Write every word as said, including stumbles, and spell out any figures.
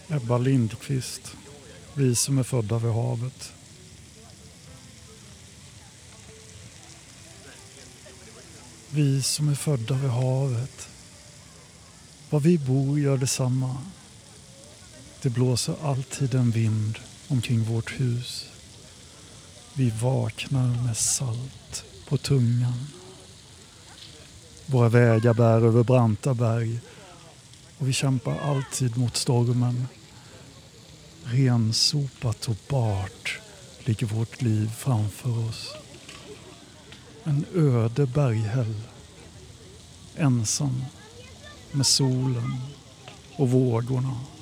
Ebba Lindqvist, vi som är födda vid havet. Vi som är födda vid havet. Var vi bor gör detsamma. Det blåser alltid en vind omkring vårt hus. Vi vaknar med salt på tungan. Våra vägar bär över branta berg och vi kämpar alltid mot stormen. Rensopat och bart ligger vårt liv framför oss. En öde berghäll, ensam med solen och vågorna.